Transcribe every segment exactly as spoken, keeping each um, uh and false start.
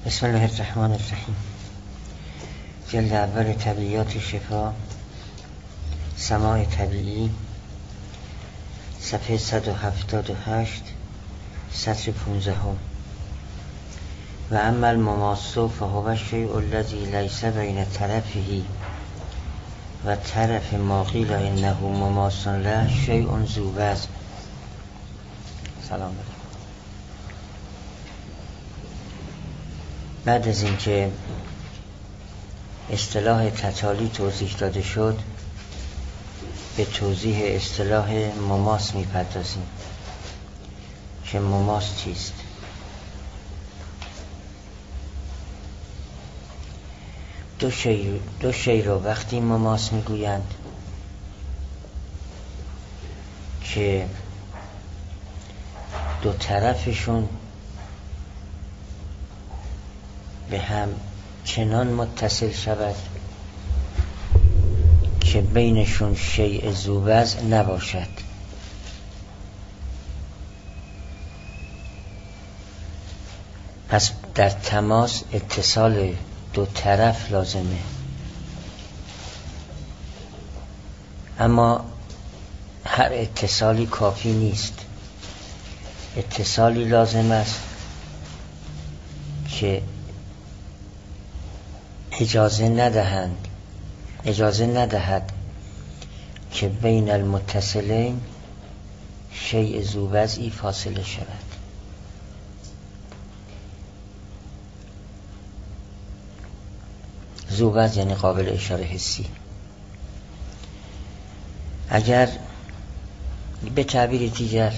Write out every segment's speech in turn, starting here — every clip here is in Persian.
بسم الله الرحمن الرحیم. جلد اول طبیعیات شفا، سماع طبیعی، صفحه صد و هفتاد و هشت، سطر پونزده. و اما المماس فهو الشیء الذی لیس بین طرفه و طرف ما قیل انه مماس له شیء ذو وزن. سلام علیکم. بعد از اینکه اصطلاح تتالی توضیح داده شد، به توضیح اصطلاح مماس میپردازیم که مماس چیست. دو شی دو شی رو وقتی مماس میگویند که دو طرفشون به هم چنان متصل شود که بینشون شیء ذو وزن نباشد. پس در تماس اتصال دو طرف لازمه، اما هر اتصالی کافی نیست. اتصالی لازم است که اجازه ندهند اجازه ندهد که بین المتصلین شیء ذو وزنی فاصله شود. ذو وزن یعنی قابل اشاره حسی. اگر به تعبیر دیگر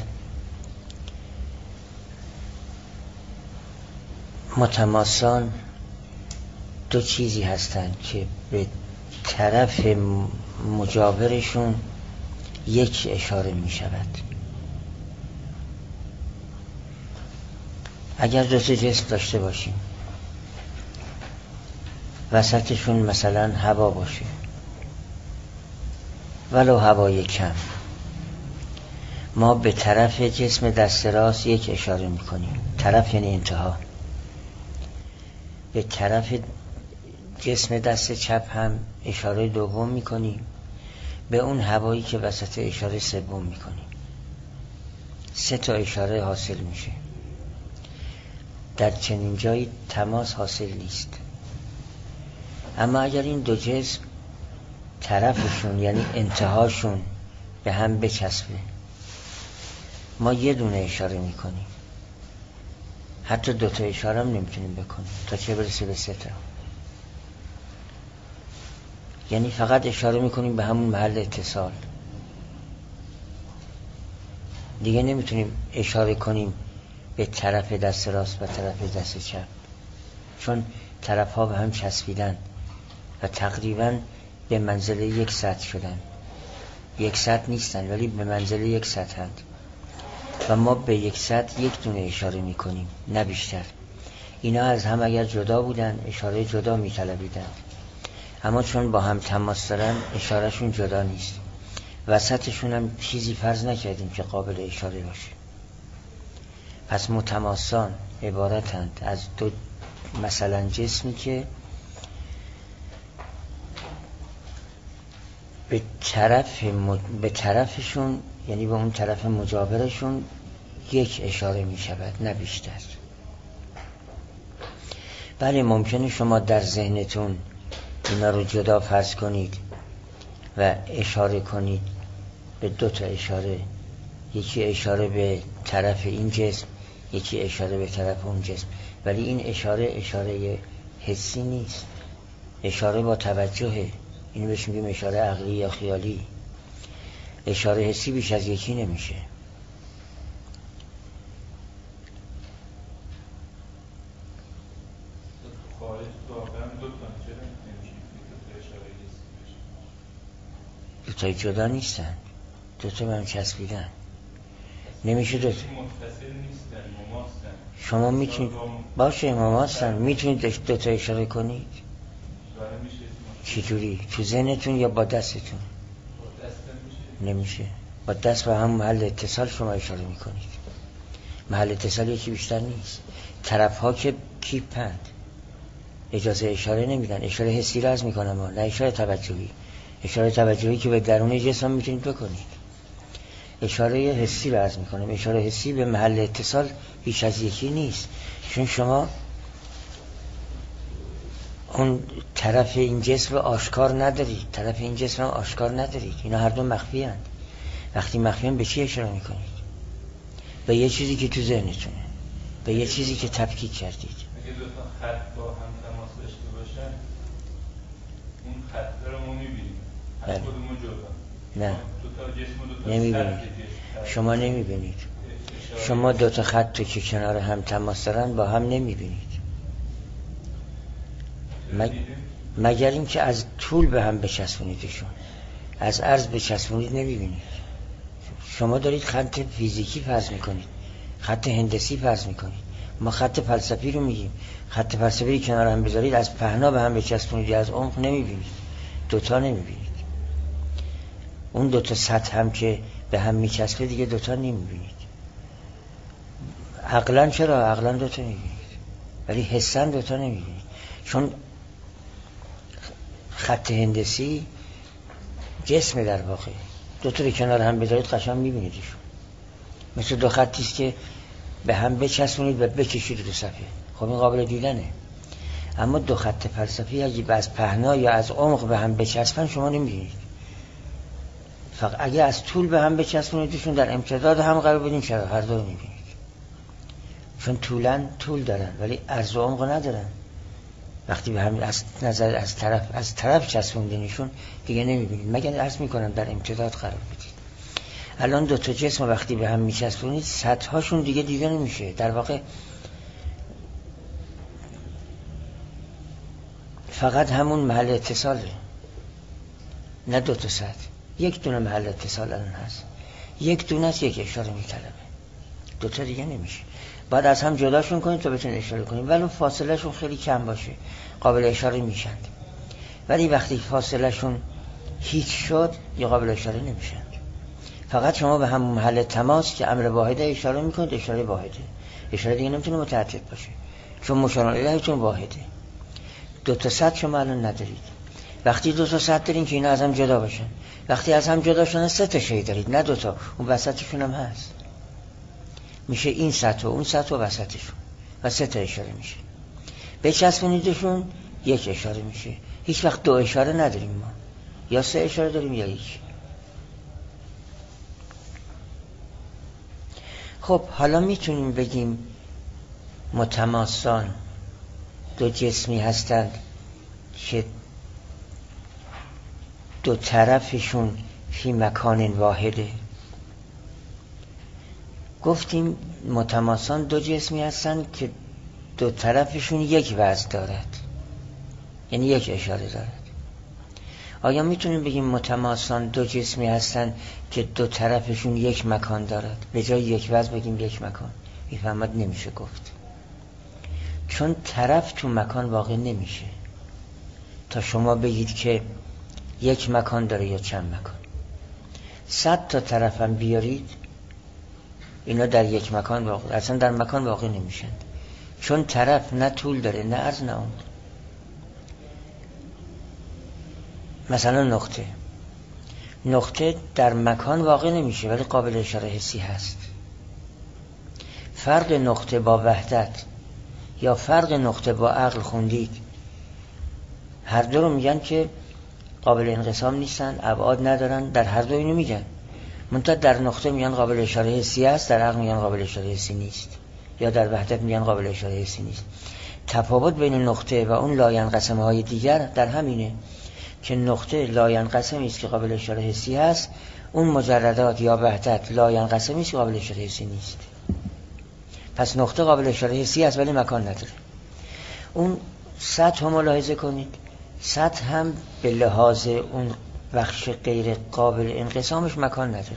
متماسان دو چیزی هستند که به طرف مجاورشون یک اشاره می شود. اگر دو تا جسم داشته باشیم، وسطشون مثلا هوا باشه، ولو هوای کم، ما به طرف جسم دست راست یک اشاره می کنیم. طرف یعنی انتها. به طرف جسم دست چپ هم اشاره دوم میکنیم، به اون هوایی که وسط اشاره سوم میکنیم. سه تا اشاره حاصل میشه. در چنین جایی تماس حاصل نیست. اما اگر این دو جسم طرفشون یعنی انتهاشون به هم بچسبه، ما یه دونه اشاره میکنیم. حتی دو تا اشاره هم نمیتونیم بکنیم تا چه برسه به سه تا. یعنی فقط اشاره میکنیم به همون محل اتصال. دیگه نمیتونیم اشاره کنیم به طرف دست راست و طرف دست چپ، چون طرف ها به هم چسبیدن و تقریبا به منزله یک سطح شدن. یک سطح نیستن ولی به منزله یک سطح هست و ما به یک سطح یک دونه اشاره میکنیم، نه بیشتر. اینا از هم اگر جدا بودن اشاره جدا میطلبیدن، اما چون با هم تماس دارن اشارهشون جدا نیست. وسطشون هم چیزی فرض نکردیم که قابل اشاره باشه. پس متماسان عبارتند از دو مثلا جسمی که به طرف مج... به طرفشون یعنی به اون طرف مجاورشون یک اشاره می شود، نه بیشتر. بله، ممکنه شما در ذهنتون اینا رو جدا فرض کنید و اشاره کنید به دو تا اشاره. یکی اشاره به طرف این جسم، یکی اشاره به طرف اون جسم. ولی این اشاره اشاره حسی نیست، اشاره با توجهه. اینو بهش میگیم اشاره عقلی یا خیالی. اشاره حسی بیش از یکی نمیشه. دوتای جدا نیستن، دوتا به هم چسبیدن. نمیشه دوتا شما میتونید باشه مماسن، میتونید دوتا اشاره کنید. چجوری؟ تو ذهنتون یا با دستتون؟ نمیشه. با دست به هم محل اتصال شما اشاره میکنید. محل اتصال یکی بیشتر نیست. طرف ها که کیپند، اجازه اشاره نمیدن. اشاره حسی رو از میکنم، نه اشاره توجهی. اشاره توجهی که به درون جسم میتونید بکنید. اشاره حسی رو از میکنم. اشاره حسی به محل اتصال بیش از یکی نیست، چون شما اون طرف این جسم رو آشکار ندارید، طرف این جسم رو آشکار ندارید. اینا هر دو مخفی هستند. وقتی مخفی هستند به چی اشاره میکنید؟ به یه چیزی که تو ذهنتونه، به یه چیزی که تفکیک کردید. اگه دو تا خط با هم تماس داشته باشن، اون خط رو ما میبینیم، هر کدومو جدا. نه، دو تا جسم و دو تا نمیبینید. شما نمیبینید. شما دو تا خط تو که کنار هم تماس دارن با هم نمیبینید، مگر اینکه از طول به هم بچسبونیدشون. از عرض بچسبونید نمیبینید. شما دارید خط فیزیکی فرض میکنید، خط هندسی فرض میکنید. ما خط فلسفی رو میگیم. خط فلسفی کنار هم بذارید، از پهنا به هم بچسبونید، از عمق نمیبینید. دوتا نمیبینید. اون دوتا سطح هم که به هم میچسبه دیگه دوتا نمیبینید. عقلن چرا؟ عقلن دوتا نمیبینید، ولی حسن دوتا نمیبینید. چون خط هندسی جسم در واقع، دو تا کنار هم بذارید قشنگ میبینیدشون. مثل دو خطی است که به هم بچسبونید و بکشید رو صفحه. خب این قابل دیدنه. اما دو خط فلسفی اگه از پهنا یا از عمق به هم بچسبن شما نمیبینید. فقط اگه از طول به هم بچسبونیدشون، در امتداد هم قرار بدین، چرا هر دو رو میبینید. چون طولن طول دارن ولی عرض و عمق ندارن. وقتی به هم از نظر از طرف از طرف چسبوندینشون دیگه نمیبینید، مگر عرض میکنم در امتداد قرار بدید. الان دو تا جسم وقتی به هم میچسبونید سطحاشون دیگه دیده نمیشه. در واقع فقط همون محل اتصاله، نه دو تا سطح. یک دونه محل اتصال الان هست، یک دونه است، یک اشاره میطلبه. دو تا دیگه نمیشه. بعد از هم جداشون کنید تا بتونید اشاره کنید، ولی فاصله شون خیلی کم باشه قابل اشاره میشند. ولی وقتی فاصله شون هیچ شد یا قابل اشاره نمیشند. فقط شما به همون محل تماس که امر واحده اشاره میکنید. اشاره واحده، اشاره دیگه نمیتونه متعدد باشه، چون مشار الیهتون واحده. دو تا سطح شما الان ندارید. وقتی دو تا سطح دارین که اینا از هم جدا باشن، وقتی از هم جدا شدن سه تا شی دارید، نه دو تا. اون وسطشون هم هست، میشه این سطح و اون سطح و وسطشون، و سه تا اشاره میشه. بچسبونیدشون یک اشاره میشه. هیچ وقت دو اشاره نداریم ما، یا سه اشاره داریم یا یک. خب حالا میتونیم بگیم متماسان دو جسمی هستند که دو طرفشون فی مکان واحده. گفتیم متماسان دو جسمی هستند که دو طرفشون یک وزن دارد، یعنی یک اشاره دارد. آیا میتونیم بگیم متماسان دو جسمی هستند که دو طرفشون یک مکان دارد؟ به جای یک وزن بگیم یک مکان. میفهمد نمیشه گفت، چون طرف تو مکان واقع نمیشه تا شما بگید که یک مکان داره یا چند مکان. صد تا طرفم بیارید، اینا در یک مکان واقع، اصلا در مکان واقع نمیشن، چون طرف نه طول داره نه عرض نه عمق. مثلا نقطه نقطه در مکان واقع نمیشه ولی قابل اشاره حسی هست. فرق نقطه با وحدت یا فرق نقطه با عقل خوندید، هر دو رو میگن که قابل انقسام نیستن، ابعاد ندارن. در هر دو اینو میگن، منتها در نقطه میگن قابل اشاره حسی است، در عقل میگن قابل اشاره حسی نیست، یا در وحدت میگن قابل اشاره حسی نیست. تفاوت بین نقطه و اون لاینقسم های دیگر در همینه که نقطه لاینقسمی است که قابل اشاره حسی هست، اون مجردات یا وحدت لاینقسمی است که قابل اشاره حسی نیست. پس نقطه قابل اشاره حسی است ولی مکان نداره. اون سطح هم ملاحظه کنید، سطح هم به لحاظ اون بخش غیر قابل انقسامش مکان نداره.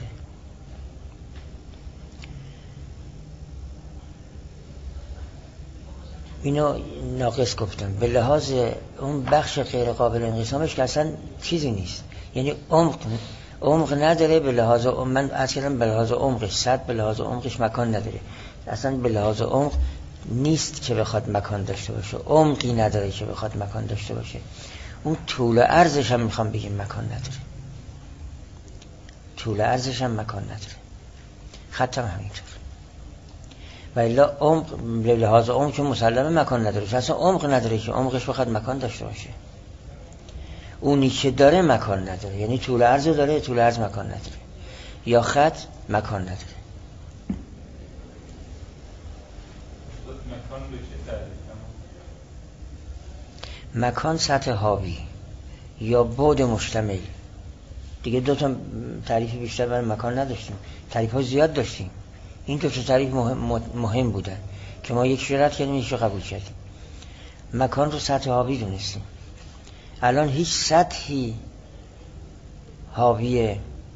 اینو ناقص گفتم، به لحاظ اون بخش غیر قابل انقسامش که اصلا چیزی نیست، یعنی عمق عمق نداره. به لحاظ من اصلا به لحاظ عمقش، سطح به لحاظ عمقش مکان نداره، اصلا به لحاظ عمق نیست که بخواد مکان داشته باشه، عمقی نداره که بخواد مکان داشته باشه. اون طول و عرضش هم میخوام بگیم مکان نداره، طول و عرضش هم مکان نداره، خط هم همینطور. و الا عمق به لحاظ عمق که مسلمه مکان نداره، اصلا عمق نداره که عمقش بخواد مکان داشته باشه. اونی که داره مکان نداره، یعنی طول و عرض داره، طول و عرض مکان نداره، یا خط مکان نداره. مکان سطح حاوی یا بعد مشتمل. دیگه دو تا تعریف بیشتر برای مکان نداشتیم، تعریف ها زیاد داشتیم. این دو تا تعریف مهم, مهم بودن که ما یک رد کردیم، یک رو قبول کردیم. مکان رو سطح حاوی دونستیم. الان هیچ سطحی حاوی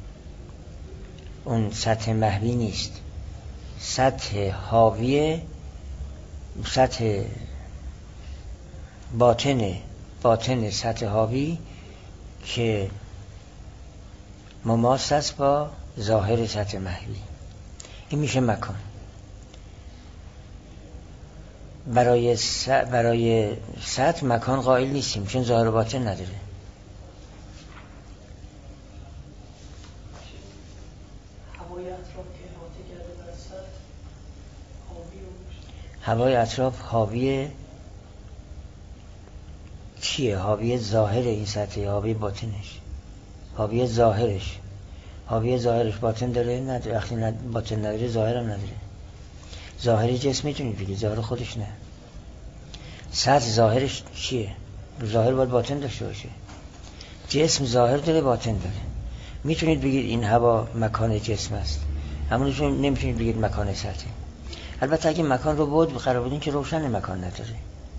اون سطح محوی نیست. سطح حاوی سطح باطن باطن سطح حاوی که مماس است با ظاهر سطح محوی، این میشه مکان. برای س... برای سطح مکان قائل نیستیم چون ظاهر و باطن نداره. هوای اطراف که احاطه کرده بر سطح حاوی و هوای اطراف حاوی چیه؟ حاوی ظاهر این سطح، حاوی باطنش، حاوی ظاهرش. حاوی ظاهرش باطن داره؟ نداره. وقتی باطن نداره ظاهر هم نداره. ظاهر جسم میتونید بگید، ظاهر خودش نه. سطح ظاهرش چیه؟ ظاهر باید باطن داشته باشه. جسم ظاهر داره، باطن داره. میتونید بگید این هوا مکان جسم است، اما نمیتونید بگید مکان سطح. البته اگه مکان رو بود قرار بود این که روشن مکان نداره.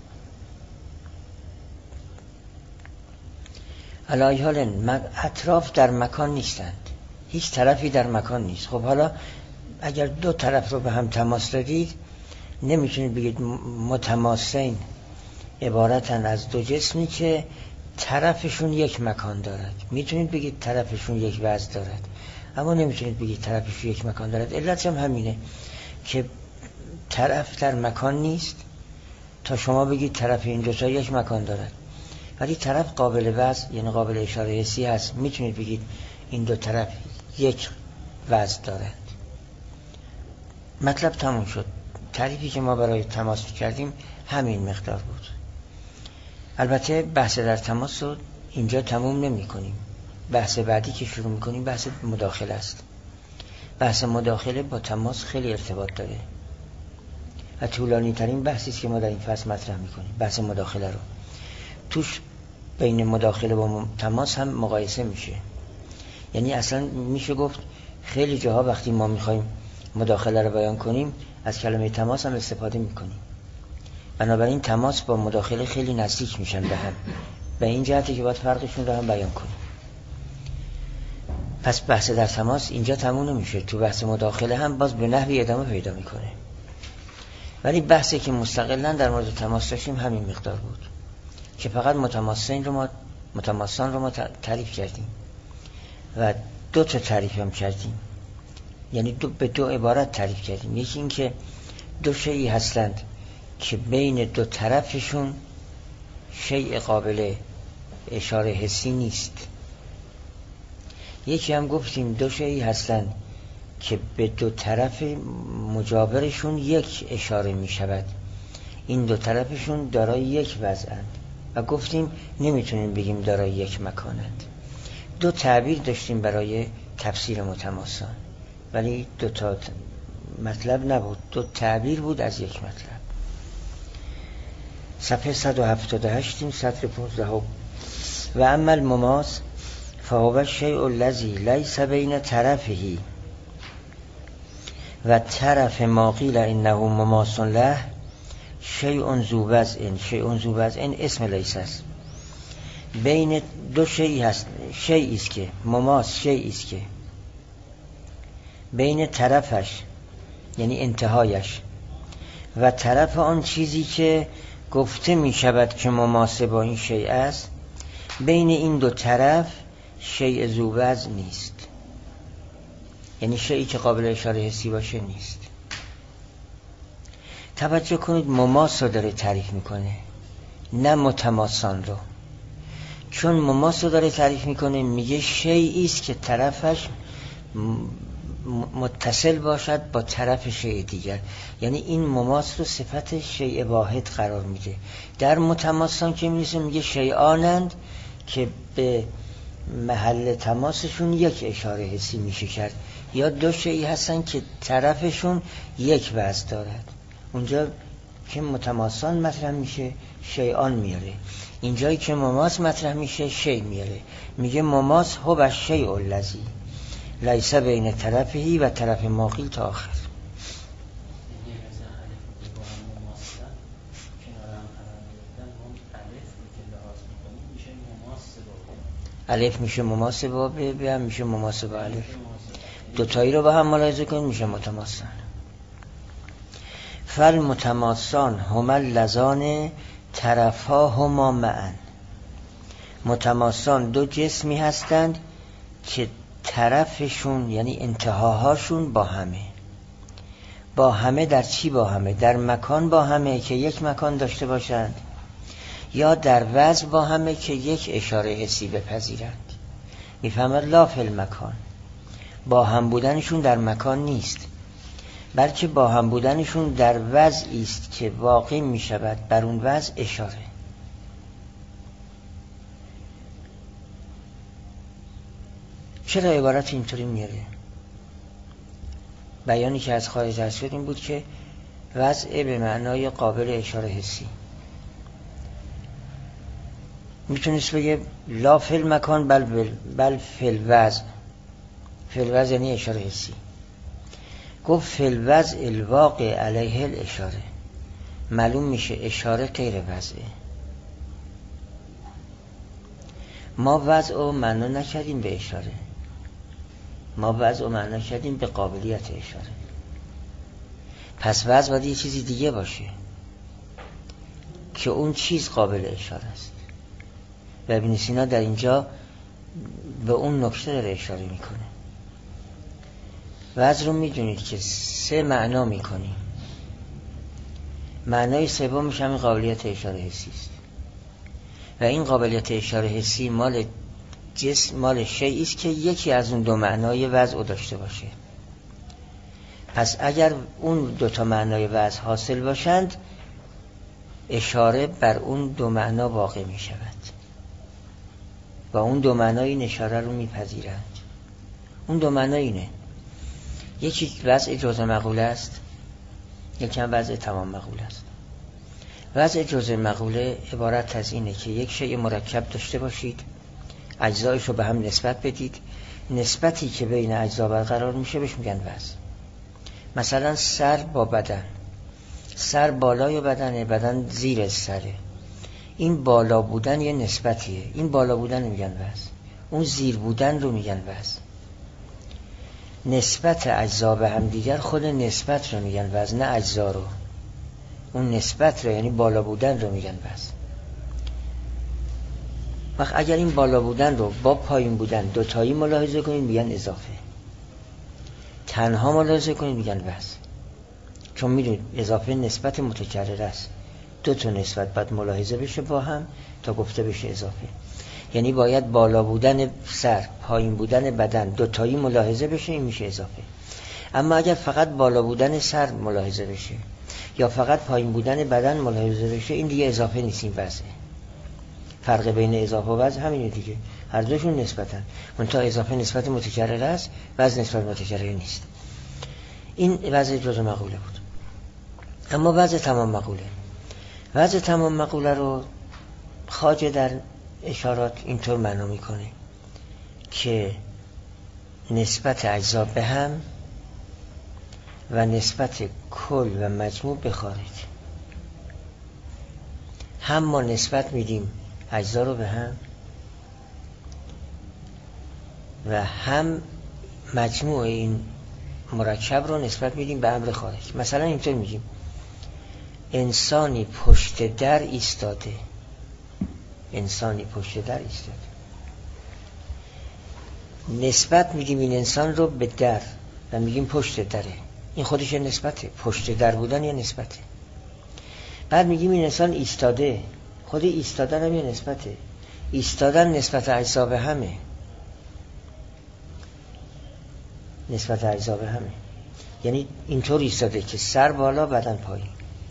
علی حال اطراف در مکان نیستند، هیچ طرفی در مکان نیست. خب حالا اگر دو طرف رو به هم تماس دادید نمیتونید بگید متماسین عبارتن از دو جسمی که طرفشون یک مکان دارد. میتونید بگید طرفشون یک وزن دارد، اما نمیتونید بگید طرفشون یک مکان دارد. علتش هم همینه که طرف در مکان نیست تا شما بگید طرف این دو تا یک مکان دارد، ولی طرف قابل وزن یعنی قابل اشاره حسی هست. میتونید بگید این دو طرف یک وزن دارند. مطلب تموم شد. تعریفی که ما برای تماس کردیم همین مقدار بود. البته بحث در تماس رو اینجا تموم نمی کنیم. بحث بعدی که شروع می کنیم بحث مداخله است. بحث مداخله با تماس خیلی ارتباط داره و طولانی ترین بحثی است که ما در این فصل مطرح می کنیم. بحث مداخله رو توش بین مداخله با تماس هم مقایسه میشه. یعنی اصلا میشه گفت خیلی جاها وقتی ما میخوایم مداخله رو بیان کنیم از کلمه تماس هم استفاده میکنیم. بنابراین تماس با مداخله خیلی نزدیک میشن به هم، به این جهتی که باید فرقشون رو هم بیان کنیم. پس بحث در تماس اینجا تموم نمیشه، تو بحث مداخله هم باز به نحوی ادامه پیدا میکنه. ولی بحثی که مستقلا در مورد تماس داشتیم همین مقدار بود که فقط متماسین رو ما متماسان رو ما تعریف کردیم و دو تا تعریف هم کردیم، یعنی دو به دو عبارت تعریف کردیم. یکی این که دو شیئی هستند که بین دو طرفشون شیء قابل اشاره حسی نیست. یکی هم گفتیم دو شیئی هستند که به دو طرف مجاورشون یک اشاره می شود، این دو طرفشون دارای یک وضعند و گفتیم نمیتونیم بگیم دارای یک مکانند. دو تعبیر داشتیم برای تفسیر متماسان، ولی دو تا مطلب نبود، دو تعبیر بود از یک مطلب. صفحه صد و هفتاد و هشت سطر پانزده. و اما المماس فهو الشیء الذی لیس بین طرفه و طرف ما قیل انه مماس له شیء ذو وضع. شیء ذو وضع اسم لیس است. بین دو شیئی هست، شیئی است که مماس شیئی است که بین طرفش یعنی انتهایش و طرف آن چیزی که گفته می شود که مماس با این شیء است، بین این دو طرف شیء ذو وضع نیست، یعنی شیئی که قابل اشاره حسی باشه نیست. توجه کنید مماس رو داره تعریف میکنه نه متماسان رو. چون مماس رو داره تعریف میکنه میگه شیئی است که طرفش متصل باشد با طرف شیء دیگر، یعنی این مماس رو صفت شیء واحد قرار میده. در متماسان که میرسه میگه شیئانند که به محل تماسشون یک اشاره حسی میشه کرد، یا دو شیئی هستن که طرفشون یک وزن دارد. اونجا که متماسان مطرح میشه شیئان میاره، اینجایی که مماس مطرح میشه شیء میاره. میگه مماس هو الشیء الذی لیس بین طرفی و طرف ماقی تا آخر. الف میشه مماس با ب، هم میشه مماس با الف. دوتایی رو با هم ملاحظه کنید میشه متماسان. فل متماسان هم اللذان طرفا هما معا. متماسان دو جسمی هستند که طرفشون یعنی انتهاهاشون با همه. با همه در چی با همه؟ در مکان با همه که یک مکان داشته باشند، یا در وضع با همه که یک اشاره حسی بپذیرند. میفهمد لا فی المکان، با هم بودنشون در مکان نیست، بلکه با هم بودنشون در وضعی است که واقع می شود بر اون وضع اشاره. چرا عبارت اینطوری میاره؟ بیانی که از خارج از شد این بود که وضع به معنای قابل اشاره حسی. میتونست بگه لا فی المکان بل بل, بل فی الوضع. فی الوضع یعنی اشاره حسی. گفت فی الوضع الواقع علیه الاشاره. معلوم میشه اشاره غیر وضعه. ما وضع رو معنا نکردیم به اشاره، ما وضع رو معنا کردیم به قابلیت اشاره. پس وضع باید یه چیزی دیگه باشه که اون چیز قابل اشاره است. و ابن سینا در اینجا به اون نکته داره اشاره میکنه. وضع رو میدونید که سه معنا میکنیم. معنای سومش همین قابلیت اشاره حسی است و این قابلیت اشاره حسی مال جسم، مال شیئی است که یکی از اون دو معنای وضع رو داشته باشه. پس اگر اون دو تا معنای وضع حاصل باشند اشاره بر اون دو معنا واقع می شود و اون دو معنای این اشاره رو می پذیرند. اون دو معنا اینه: یکی وضع جزء مقوله است، یکی هم وضع تمام مقوله است. وضع جزء مقوله عبارت از اینه که یک شیء مرکب داشته باشید، اجزایش رو به هم نسبت بدید، نسبتی که بین اجزا برقرار میشه بهش میگن وضع. مثلا سر با بدن، سر بالای بدنه، بدن زیر سره. این بالا بودن یه نسبتیه، این بالا بودن رو میگن وضع، اون زیر بودن رو میگن وضع. نسبت اجزا به هم دیگر خود نسبت رو میگن وضع، نه اجزا رو. اون نسبت رو یعنی بالا بودن رو میگن وضع. وقت اگر این بالا بودن رو با پایین بودن دوتایی ملاحظه کنید میگن اضافه، تنها ملاحظه کنید میگن وضع. چون میدونید اضافه نسبت متکرر است، دو تا نسبت باید ملاحظه بشه با هم تا گفته بشه اضافه. یعنی باید بالا بودن سر، پایین بودن بدن دوتایی ملاحظه بشه، این میشه اضافه. اما اگر فقط بالا بودن سر ملاحظه بشه یا فقط پایین بودن بدن ملاحظه بشه این دیگه اضافه نیست، این وضعه. فرق بین اضافه و وضع همینه دیگه، هر دوشون نسبتن، منتها اضافه نسبت متکرر است، وضع نسبت متکرر نیست. این وضع جزء مقوله بود. اما وضع تمام مقوله، وضع تمام مقوله رو خواجه در اشارات اینطور معنا میکنه که نسبت اجزا به هم و نسبت کل و مجموع به خارج. هم ما نسبت میدیم اجزا رو به هم و هم مجموع این مرکب رو نسبت میدیم به امر خارج. مثلا اینطور میگیم انسانی پشت در ایستاده، انسانی پشت در ایستاده. نسبت میدیم این انسان رو به در و میگیم پشت دره. این خودش نسبته، پشت در بودن یا نسبته. بعد میگیم این انسان ایستاده. خود ایستادن هم یه نسبته. ایستادن نسبت اجزا به همه، نسبت اجزا به همه، یعنی اینطور ایستاده که سر بالا بدن پایین.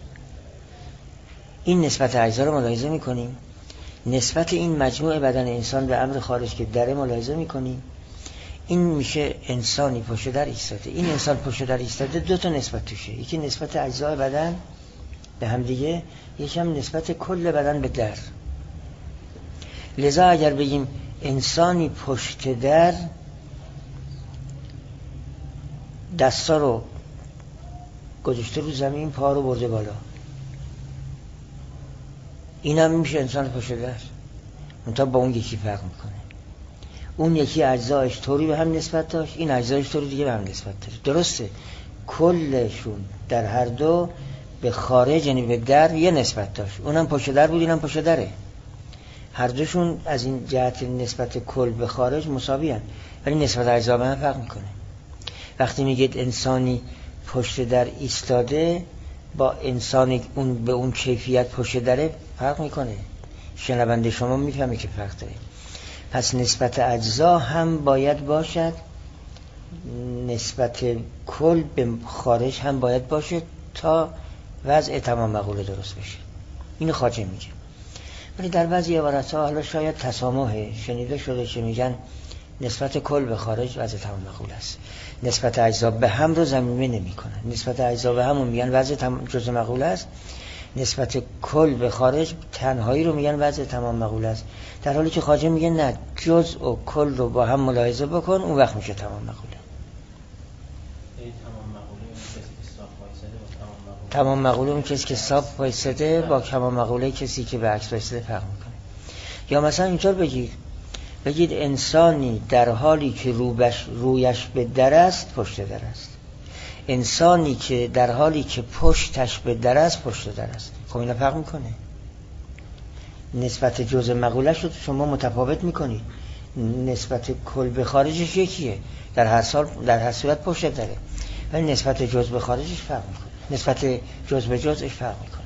این نسبت اجزا رو ملاحظه میکنیم. نسبت این مجموع بدن انسان به امر خارج که دره ملاحظه میکنیم. این میشه انسانی پشت در ایستاده. این انسان پشت در ایستاده دو تا نسبت توشه، یکی نسبت اجزای بدن به هم دیگه، یکی هم نسبت کل بدن به در. لذا اگر بگیم انسانی پشت در، دستا رو گذاشته رو زمین، پا رو برده بالا، این هم میشه انسان پشت در، منتها با اون یکی فرق میکنه. اون یکی اجزایش طوری به هم نسبت داشت، این اجزایش طوری دیگه به هم نسبت داشت. درسته کلشون در هر دو به خارج یعنی به در یه نسبت داشت، اونم پشت در بود اینم پشت دره. هر دوشون از این جهت نسبت کل به خارج مساوی هستند، ولی نسبت اجزا به هم فرق میکنه. وقتی میگید انسانی پشت در ایستاده با انسانی اون به اون کیفیت پشت دره فرق میکنه. شنونده شما میفهمه که فرق داره. پس نسبت اجزا هم باید باشد، نسبت کل به خارج هم باید باشه تا وضع تمام مقوله درست بشه. اینو خواجه میگه. ولی در بعضی عبارت‌ها حالا شاید تسامحه، شنیده شده که میگن نسبت کل به خارج وضع تمام مقوله است، نسبت اجزا به هم رو ضمیمه نمی‌کنن. نسبت اجزا به هم رو میگن وضع جزء مقوله است، نسبت کل به خارج تنهایی رو میگن وضع تمام مقوله است. در حالی که خواجه میگه نه، جزء و کل رو با هم ملاحظه بکن، اون وقت میشه تمام مقوله. تمام مقوله اون کسی که صاف وایساده با تمام مقوله کسی که به عکس وایساده فرق میکنه. یا مثلا اینطور بگید بگید انسانی در حالی که روبش رویش به در است پشت در است، انسانی که در حالی که پشتش به در است پشت در است. خب اینا فرق میکنه. نسبت جزء مقوله شد شما متفاوت میکنید، نسبت کل به خارجش یکیه، در هر سال در هر صورت پشت داره، ولی نسبت جزء به خارجش فرق میکنه، نسبت جزء به جزءش فرق میکنه.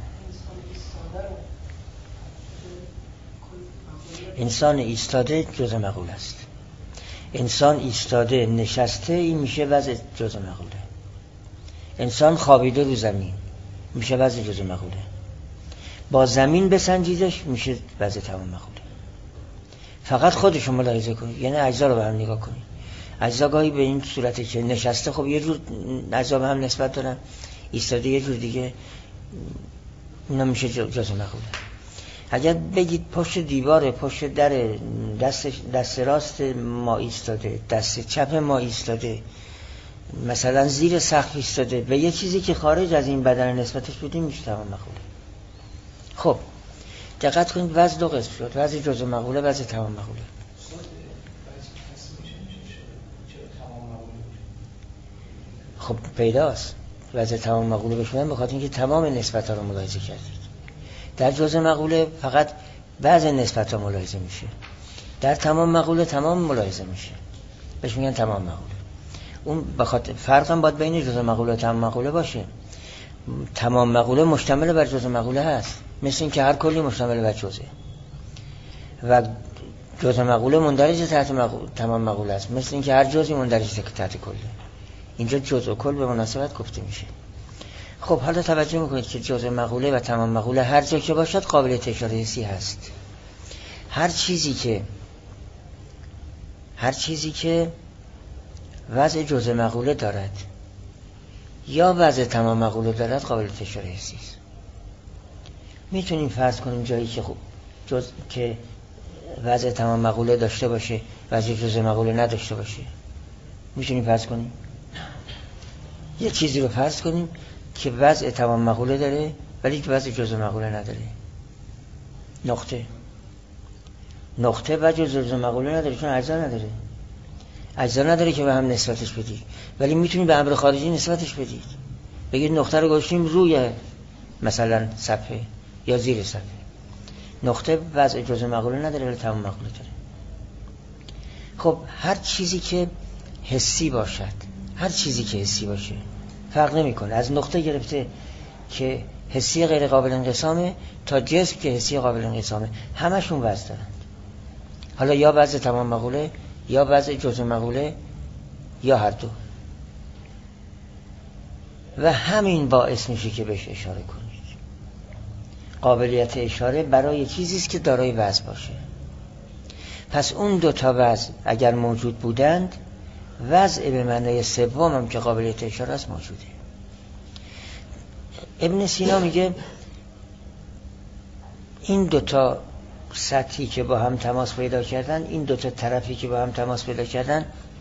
انسان ایستاده جزء مقوله است. انسان ایستاده نشسته این میشه وضع جزء مقوله. انسان خوابیده رو زمین میشه وضع جزء مقوله. با زمین بسنجیدش میشه وضع تمام مقوله. فقط خودشو ملاحظه کنید، یعنی اجزا رو به هم نگاه کنید. اجزا گاهی به این صورته که نشسته خب یه جور اجزا به هم نسبت دارن، ایستاده یه جور دیگه، اینا میشه جزء مقوله. اگر بگید پشت دیواره، پشت در، دست دست راست ما ایستاده، دست چپ ما ایستاده، مثلا زیر سقف ایستاده، به یه چیزی که خارج از این بدن نسبتش بدیم میشه تمام مقوله. خب دقت کنید وضع دو قسم شد، وضع جزء مقوله، وضع تمام مقوله. خب پیداست وضع تمام مقوله بشونن بخاطر اینکه تمام نسبت ها رو ملاحظه کردید. در جزء مقوله فقط بعضی نسبت ها ملاحظه میشه، در تمام مقوله تمام ملاحظه میشه، بهش میگن تمام مقوله. اون بخاطر فرق هم باید بین جزء مقوله و تمام مقوله باشه. تمام مقوله مشتمل بر جزء مقوله هست، مثل این که هر کلی مشتمل بر جزء، و جزء مقوله مندرج تحت مقوله تمام مقوله است، مثل این که هر جزئی مندرج تحت کله. اینجا جزء و کل به مناسبت گفته میشه. خب حالا توجه میکنید که جزء مقوله و تمام مقوله هر جا که باشد قابل تکرار حسی هست. هر چیزی که هر چیزی که وضع جزء مقوله دارد یا وضع تمام مقوله دارد قابل تکرار حسی است. میتونیم فرض کنیم جایی که خوب جز که وضع تمام مقوله داشته باشه، وضع جزء مقوله نداشته باشه. میتونیم فرض کنیم یه چیزی رو فرض کنیم که وضع تمام مقوله داره ولی وضع جزء مقوله نداره. نقطه نقطه و جزء مقوله نداره چون اجزا نداره. اجزا نداره که به هم نسبتش بدید، ولی میتونید به امر خارجی نسبتش بدید. بگید نقطه رو گذاشتیم روی مثلا صفحه یا زیر صفحه. نقطه وضع جزء مقوله نداره ولی تمام مقوله داره. خب هر چیزی که حسی باشد، هر چیزی که حسی باشه فرق نمیکنه، از نقطه گرفته که حسی غیر قابل انقسامه تا جسم که حسی قابل انقسامه، همشون وزن دارند. حالا یا وزن تمام مقوله یا وزن جزء مقوله یا هر دو، و همین باعث میشه که بهش اشاره کنید. قابلیت اشاره برای چیزی است که دارای وزن باشه. پس اون دو تا وزن اگر موجود بودند، وضع به معنای سوم هم که قابلیت اشاره است موجوده. ابن سینا میگه این دو تا سطحی که با هم تماس پیدا کردن، این دو تا طرفی که با هم تماس پیدا کردن،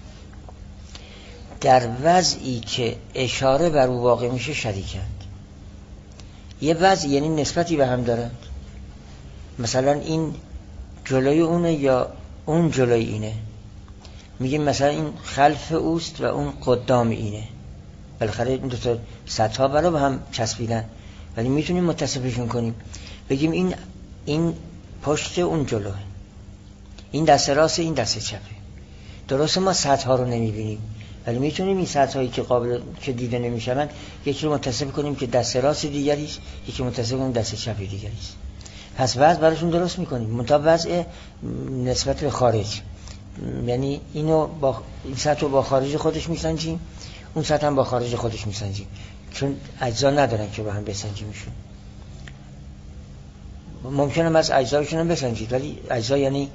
در وضعی که اشاره بر او واقع میشه شریکند. یه وضع یعنی نسبتی به هم دارند. مثلا این جلوی اونه یا اون جلوی اینه. میگیم مثلا این خلف اوست و اون قدام اینه. بالاخره این دو تا سطح ها برای به هم چسبیدن، ولی میتونیم متصفشون کنیم. بگیم این این پشت اون جلوه، این دست راست این دست چپه. درسته ما سطح ها رو نمیبینیم، ولی میتونیم این سطح هایی که قابل که دیده نمیشوند یکی رو متصف کنیم که دست راست دیگریست، یکی متصف کنیم دست چپ دیگریست. پس وضع براشون درست میکنیم، منتها وضع نسبت به خارج، یعنی اینو با این سطح رو با خارج خودش میسنجیم، اون سطح هم با خارج خودش میسنجیم، چون اجزا ندارن که با هم بسنجیمشون. ممکنه از اجزایشون هم بسنجید، ولی اجزا یعنی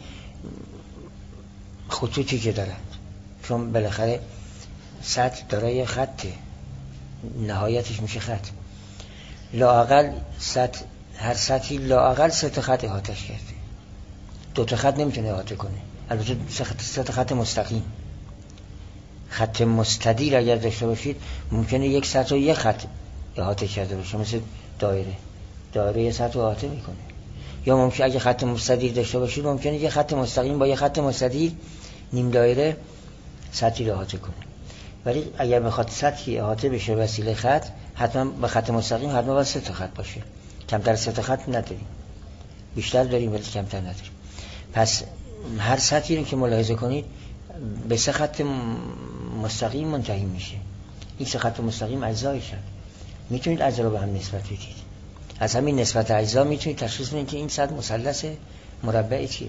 خطوطی که دارند، چون بالاخره سطح دارای خطه، نهایتش میشه خط. لااقل سطح، هر سطحی لااقل سه تا خط احاطه‌اش کرده، دو تا خط نمیتونه احاطه کنه. البته سه تا خط مستقیم. خط مستدیر اگر داشته باشید ممکنه یک سطح و یک خط احاطه کرده باشه، مثل دایره. دایره یک سطح احاطه میکنه. یا ممکنه اگه خط مستدیر داشته باشید ممکنه یک خط مستقیم با یک خط مستدیر نیم دایره سطحی رو احاطه کنه. ولی اگر بخواد سطحی احاطه بشه وسیله خط، حتما با خط مستقیم حتما با سه تا خط باشه. کمتر سه تا خط نداریم، بیشتر داریم ولی کمتر نداریم. پس هر سطحی رو که ملاحظه کنید به سه خط مستقیم منتهی میشه. این سه خط مستقیم اجزایشن. میتونید اجزا رو به هم نسبت بدید. از همین نسبت اجزا میتونید تشخیص بدید که این سطح مثلث مربع چیه.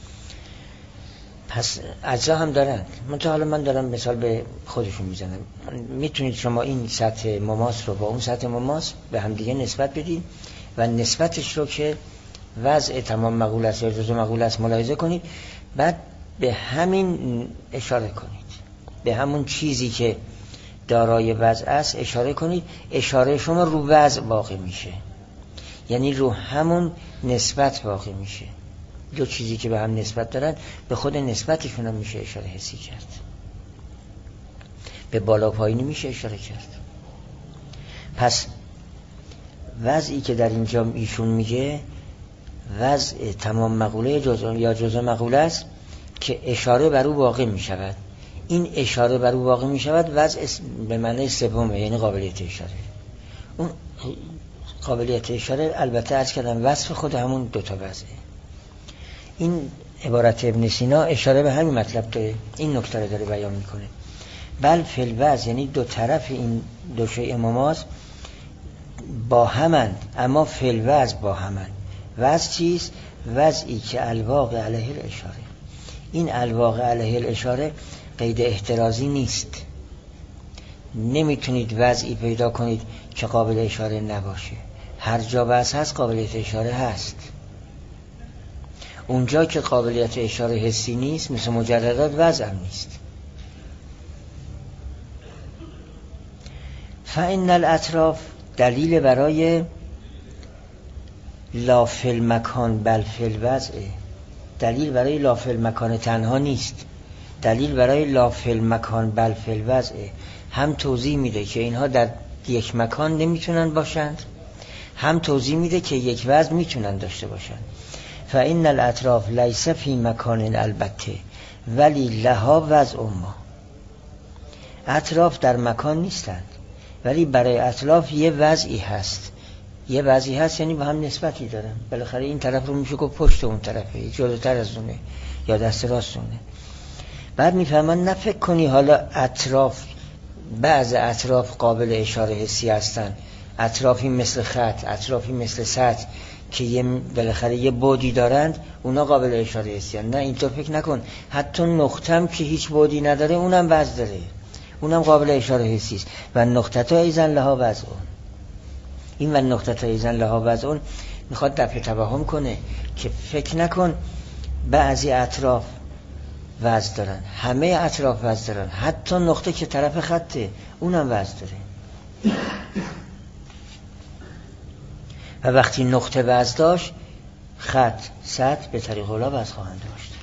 پس اجزا هم دارن. منتها حالا من دارم مثال به خودشون میزنم. میتونید شما این سطح مماس رو با اون سطح مماس به هم دیگه نسبت بدید و نسبتش رو که وضع تمام مقوله است یا جزء مقوله است ملاحظه کنید، بعد به همین اشاره کنید، به همون چیزی که دارای وضع است اشاره کنید. اشاره شما رو وضع واقع میشه، یعنی رو همون نسبت واقع میشه. دو چیزی که به هم نسبت دارن به خود نسبتشون هم میشه اشاره حسی کرد، به بالا پایینی میشه اشاره کرد. پس وضعی که در اینجا ایشون میگه وضع تمام مقوله جزء یا جزء مقوله است که اشاره بر او واقع میشود. این اشاره بر او واقع میشود وضع به معنی سومه، یعنی قابلیت اشاره. اون قابلیت اشاره البته عرض کردم وصف خود همون دوتا وضعه. این عبارت ابن سینا اشاره به همین مطلب داره، این نکته رو داره بیان میکنه. بل فی الوضع، یعنی دو طرف این دو شیء مماس با همند، اما فی الوضع با همند. وضع چیست؟ وضعی که الواقع علیه الاشاره. این الواقع علیه الاشاره قید احترازی نیست. نمیتونید وضعی پیدا کنید که قابل اشاره نباشه. هر جا وضع هست قابلیت اشاره هست. اونجا که قابلیت اشاره حسی نیست، مثل مجردات، وضع هم نیست. فإن الاطراف دلیل برای لا فی المکان بل فی الوضع، دلیل برای لا فی المکان تنها نیست، دلیل برای لا فی المکان بل فی الوضع هم توضیح میده که اینها در یک مکان نمیتونن باشند، هم توضیح میده که یک وضع میتونن داشته باشند. فإن الاطراف لیس فی مکان البته ولی لها وضع ما. اطراف در مکان نیستند ولی برای اطراف یه وضعی هست. یه وضعی هست یعنی با هم نسبتی دارن. بالاخره این طرف رو میشه گفت پشت اون طرفه، جلوتر از اونه یا دست راست اونه. بعد میفهمن نه فکر کنی حالا اطراف، بعض اطراف قابل اشاره حسی هستن اطرافی مثل خط، اطرافی مثل سطح که یه بالاخره یه بعدی دارند، اونا قابل اشاره حسی هستند. نه اینطور فکر نکن، حتی نقطه‌ام که هیچ بعدی نداره اونم وزن داره، اونم قابل اشاره حسی است. و نقطه ایزن لها وضع. این و نقطه ایزن لها وضع میخواد دفع توهم کنه که فکر نکن بعضی اطراف وزن دارن، همه اطراف وزن دارن، حتی نقطه که طرف خطه اونم وزن داره. و وقتی نقطه وزن داشت، خط، سطح به طریق اولا وزن خواهند داشت.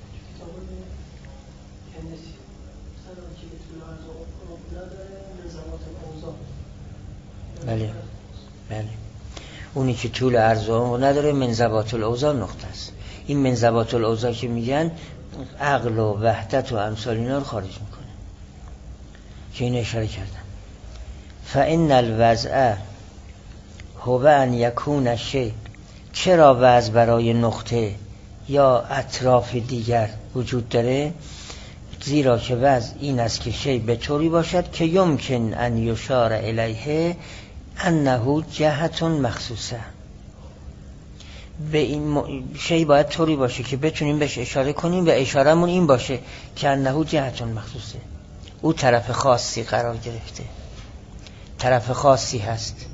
بله بله، اونی که طول عرض و عمق نداره منضباط الاوضاع نقطه است. این منضباط الاوضاع که میگن عقل و وحدت و امثال اینا رو خارج میکنه که این اشاره کردم. فإن الوضع هو ان یکون الشیء، چرا وضع برای نقطه یا اطراف دیگر وجود داره؟ زیرا که وضع این است که شیء به طوری باشد که یمکن ان یشار الیه انه جهت مخصوصه. به این شیء باید طوری باشه که بتونیم بهش اشاره کنیم و اشارهمون این باشه که انه جهت مخصوصه، او طرف خاصی قرار گرفته، طرف خاصی هست.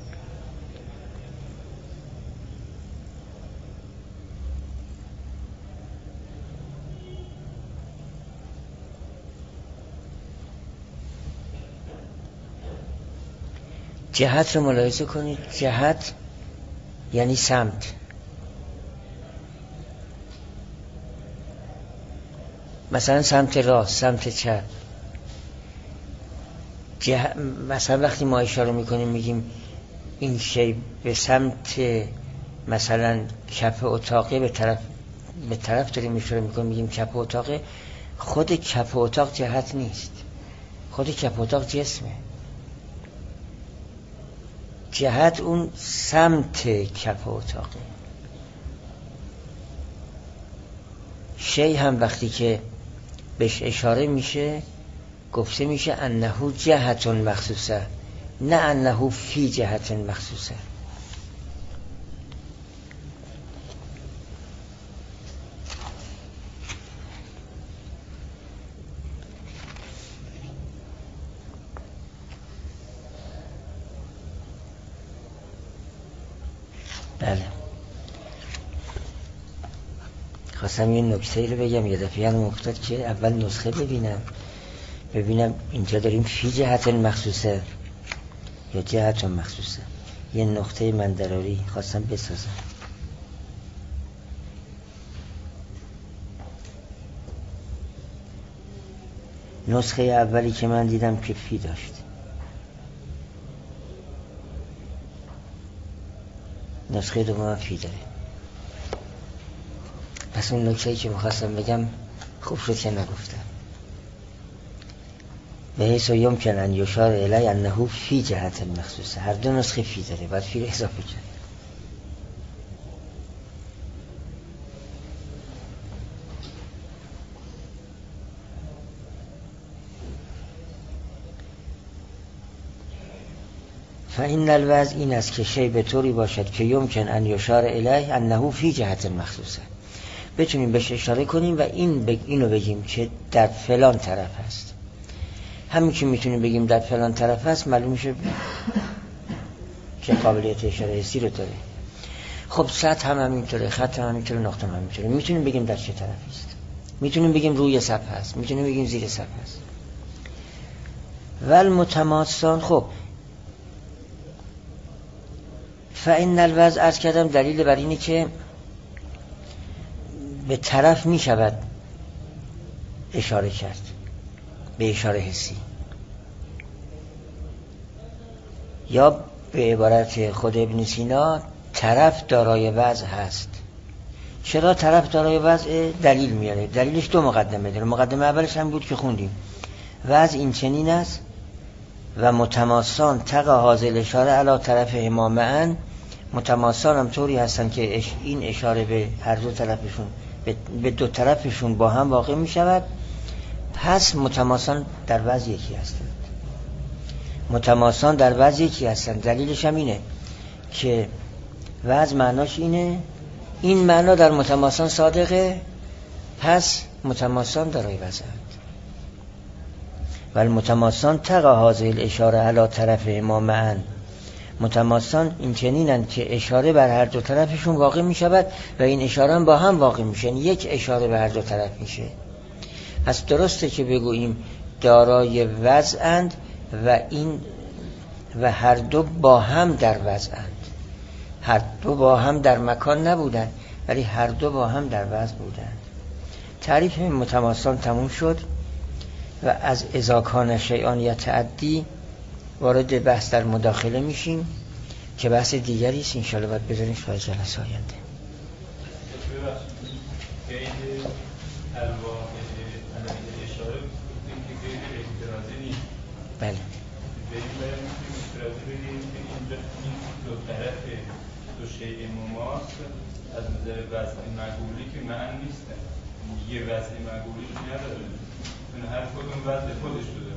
جهت رو ملاحظه کنید، جهت یعنی سمت. مثلا سمت راست، سمت چپ. جه... مثلا وقتی ما اشاره میکنیم میگیم این شی به سمت مثلا کف اتاقه، به طرف به طرف داریم اشاره میکنیم میگیم کف اتاقه، خود کف اتاق جهت نیست، خود کف اتاق جسمه. جهت اون سمت کف اتاقه. شی هم وقتی که بهش اشاره میشه گفته میشه انه جهت مخصوصه، نه انه فی جهت مخصوصه. بله، خواستم یه نکته رو بگم، یه دفعه هم افتاد که اول نسخه ببینم ببینم اینجا داریم فی جهت مخصوصه یا جهت مخصوصه. یه نقطه مندراری خواستم بسازم. نسخه اولی که من دیدم که فی داشت، نسخه دوم فی داره. پس اون نکته‌ای که می‌خواستم بگم خوب شد که نگفتم. به حیث و یمکن ان یشار الی انه فی جهت مخصوصه. هر دو نسخه فی داره، باید فی رو اضافه کرد. فإن الوضع این است که شی به طوری باشد که یمکن ان یشار الیه انه فی جهت مخصوصه، بتونیم بهش اشاره کنیم و این بگ... اینو بگیم که در فلان طرف هست. همین که میتونیم بگیم در فلان طرف هست معلوم میشه که قابلیت اشاره حسی رو داره. خب سطح هم همینطوره، خط هم همینطوره، نقطه هم همینطوره. میتونیم بگیم در چه طرفی است، میتونیم بگیم روی صفحه است، میتونیم بگیم زیر صفحه است. ول متماسان، خب فإن الوضع عرض کردم دلیل بر اینه که به طرف می شود اشاره کرد، به اشاره حسی، یا به عبارت خود ابن سینا طرف دارای وضع هست. چرا طرف دارای وضع؟ دلیل میاره. دلیلش دو مقدمه داره. مقدمه اولش هم بود که خوندیم، وضع این چنین است و متماسان تقع حاضر اشاره علا طرف امامه‌ان. متماسان هم طوری هستن که اش این اشاره به هر دو طرفشون به دو طرفشون با هم واقع می شود. پس متماسان در وضع یکی هستند. متماسان در وضع یکی هستن. دلیلش هم اینه که وضع معناش اینه، این معنا در متماسان صادقه، پس متماسان دارای وضعند. ولی متماسان تقا هذه الاشاره علی طرف ما معا. متماسان این چنینند که اشاره بر هر دو طرفشون واقع می شود و این اشاره هم با هم واقع میشه، یعنی یک اشاره به هر دو طرف میشه. پس درسته که بگوییم دارای وضعند و این و هر دو با هم در وضعند. هر دو با هم در مکان نبودند ولی هر دو با هم در وضع بودند. تعریف متماسان تموم شد و از اذا کان شیئان یتعدی وارد بحث در مداخله میشیم که بحث دیگری است ان شاءالله باید بذاریم برای جلسه آینده. بله. دو طرف دو شیء مماس از نظر وضع مقبولی که معنی نیستن، یه وضع مقبولی نداره، چون هر کدوم وضع خودش داره.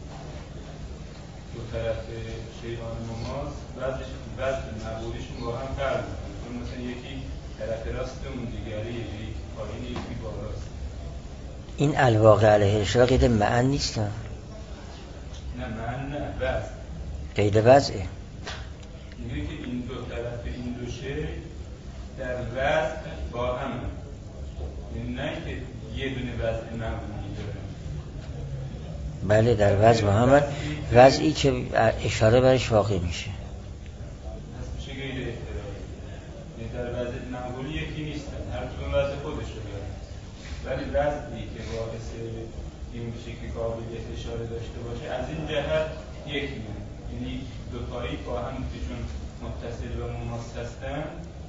دو طرف شیئان مماس وضعش وضع مقبولیشون با هم فرق میکنه، چون مثلا یکی طرف راست اون دیگری یکی پایین یکی بالاست. این الواقع علیه الاشاره قید معنی نیست. نه معنی نه، وضع قید وضعه. میگه که این دو طرف این دو شی در وضع با هم، یعنی نه که یه دونه وضع معمولی داره. بله در وضع با هم، وضعی که اشاره برش واقع میشه. پس میشه غیر احترامی. یعنی در وضع معمولی یکی نیستن، هر کدوم وضع خودش رو داره. ولی وضعی که باعث این میشه که قابلیت اشاره داشته باشه از این جهت یکی، یعنی دو تایی با هم که چون متصل و مماس هستن.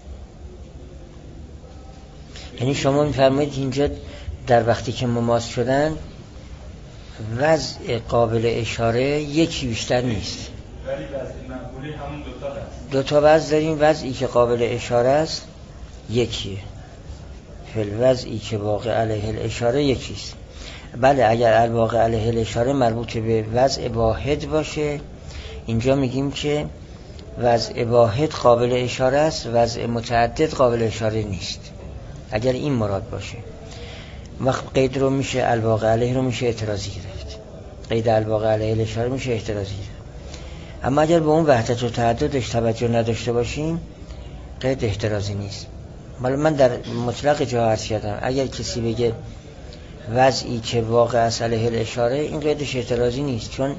یعنی شما میفرمایید اینجا در وقتی که مماس شدن وضع قابل اشاره یکی بیشتر نیست، ولی وضع معقولی همون دو تا هست. دو تا وضع داریم، وضعی که قابل اشاره است یکیه، فل وضعی که واقع علیه الاشاره یکیست. بله اگر الواقع علیه الاشاره مربوط به وضع واحد باشه اینجا میگیم که وضع واحد قابل اشاره است، وضع متعدد قابل اشاره نیست. اگر این مراد باشه وقت قید رو میشه الواقع علیه رو میشه اعتراضی گرفت، قید الواقع علیه الاشاره میشه اعتراضی گرفت. اما اگر به اون وحدت و تعددش توجه نداشته باشیم قید احترازی نیست. ولی من در مطلق جا عرض کردم اگر کسی بگه وضعی که واقع است علیه الاشاره این قیدش اعتراضی نیست، چون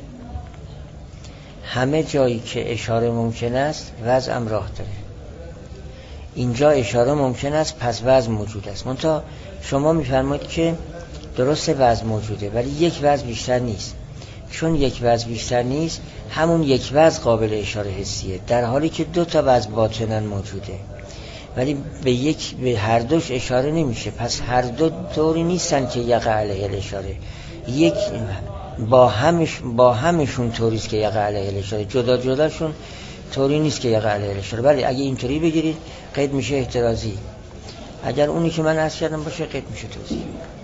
همه جایی که اشاره ممکن است وضع هم راه داره. اینجا اشاره ممکن است پس وضع موجود است. منتها شما میفرمایید که درست وضع موجوده ولی یک وضع بیشتر نیست. چون یک وضع بیشتر نیست همون یک وضع قابل اشاره حسیه، در حالی که دو تا وضع باطناً موجوده ولی به یک به هر دوش اشاره نمیشه. پس هر دو طوری نیستن که یقع علیه الاشاره، یک با همش با همشون طوریست که یقع علیه الاشاره، جدا جداشون طوری نیست که یقع علیه الاشاره. ولی اگه اینطوری بگیرید قید میشه احترازی، اگر اونی که من عرض کردم باشه قید میشه توضیح.